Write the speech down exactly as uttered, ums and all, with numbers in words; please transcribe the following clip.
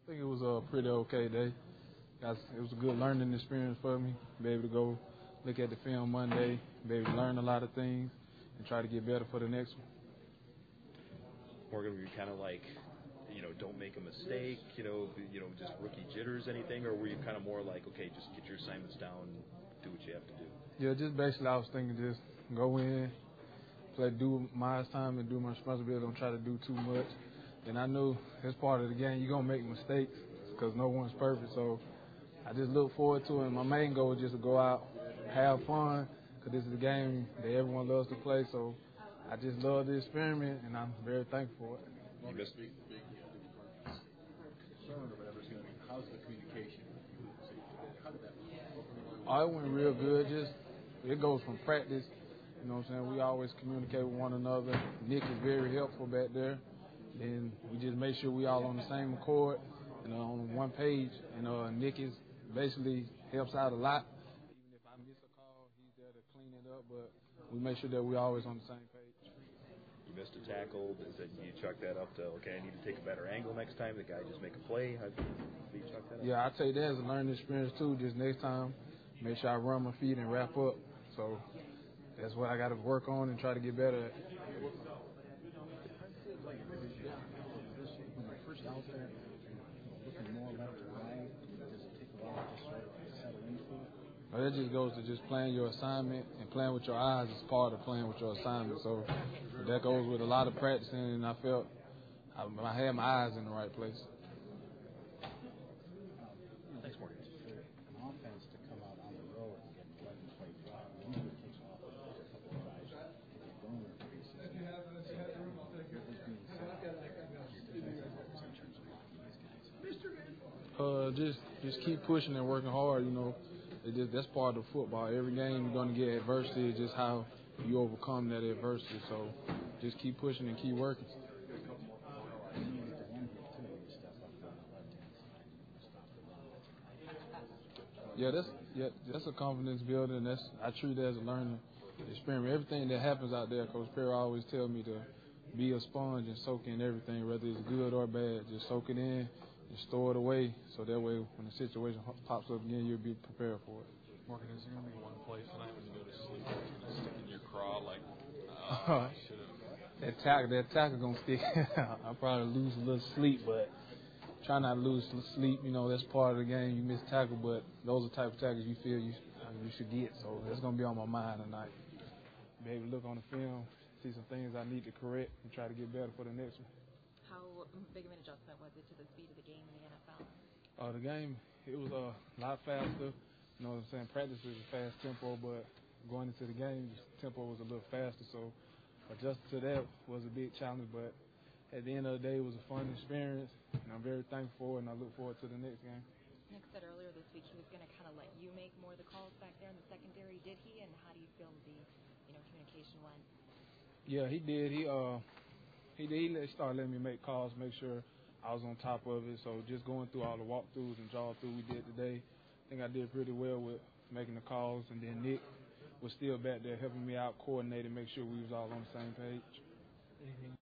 think it was a pretty okay day. Guys, it was a good learning experience for me. Be able to go look at the film Monday, be able to learn a lot of things, and try to get better for the next one. Morgan, were you kind of like, you know, don't make a mistake, you know, you know, just rookie jitters, anything, or were you kind of more like, okay, just get your assignments down, do what you have to do? Yeah, just basically I was thinking just go in, play, do my time and do my responsibility. Don't try to do too much. And I knew as part of the game, you're going to make mistakes because no one's perfect. So I just look forward to it. My main goal is just to go out, have fun, because this is a game that everyone loves to play. So I just love the experiment, and I'm very thankful for it. You missed big, big concern or whatever is going to be, how's the communication with you? How did that work? Oh, it went real good. Just it goes from practice. You know what I'm saying? We always communicate with one another. Nick is very helpful back there. And we just make sure we all on the same accord and uh, on one page. And uh, Nick is basically helps out a lot. Even if I miss a call, he's there to clean it up. But we make sure that we always on the same page. You missed a tackle. Is it you chalk that up to, okay, I need to take a better angle next time? The guy just make a play? How do you chalk that up? Yeah, I take that as a learning experience too. Just next time, make sure I run my feet and wrap up. So that's what I got to work on and try to get better at. When you're first out there, looking more left to right, does it take a while to sort of settle into it? Well, that just goes to just playing your assignment, and playing with your eyes is part of playing with your assignment. So that goes with a lot of practicing, and I felt I, I had my eyes in the right place. Thanks, Morgan. For an offense to come out on the road and get an eleven-play drive, usually it takes off a couple of guys to get going or increases. With this being said, your defensive focus in terms of blocking these guys. Uh, just just keep pushing and working hard. You know, it just, that's part of football. Every game you're going to get adversity. It's just how you overcome that adversity. So just keep pushing and keep working. Yeah, that's yeah, that's a confidence builder, and that's I treat it as a learning experience. Everything that happens out there, Coach Perry always tell me to be a sponge and soak in everything, whether it's good or bad. Just soak it in and store it away, so that way when the situation pops up again, you'll be prepared for it. Morgan, is there going to be one play tonight when you go to sleep that's going to stick in your craw like, oh, I should have? That tackle, that tackle gonna stick. I'll probably lose a little sleep, but try not to lose sleep. You know, that's part of the game. You miss tackle, but those are the type of tackles you feel you you should get. So that's gonna be on my mind tonight. Be able to look on the film, see some things I need to correct, and try to get better for the next one. How big of an adjustment was it to the speed of the game in the N F L? Uh, the game, it was a lot faster. You know what I'm saying? Practice is a fast tempo, but going into the game, the tempo was a little faster. So adjusting to that was a big challenge, but at the end of the day, it was a fun experience, and I'm very thankful for it, and I look forward to the next game. Nick said earlier this week he was going to kind of let you make more of the calls back there in the secondary. Did he, and how do you feel the you know communication went? Yeah, he did. He uh he did. He started letting me make calls, make sure I was on top of it. So just going through all the walkthroughs and draw through we did today, I think I did pretty well with making the calls, and then Nick was still back there helping me out, coordinating, make sure we was all on the same page. Anything